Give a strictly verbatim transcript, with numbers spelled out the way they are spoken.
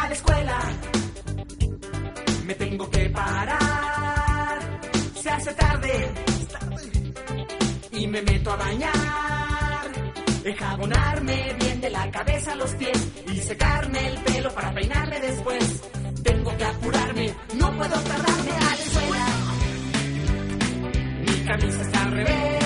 la escuela. Me tengo que parar. Se hace tarde y me meto a bañar. Enjabonarme bien de la cabeza a los pies y secarme el pelo para peinarme después. Tengo que apurarme, no puedo tardarme a la escuela. Mi camisa está al revés.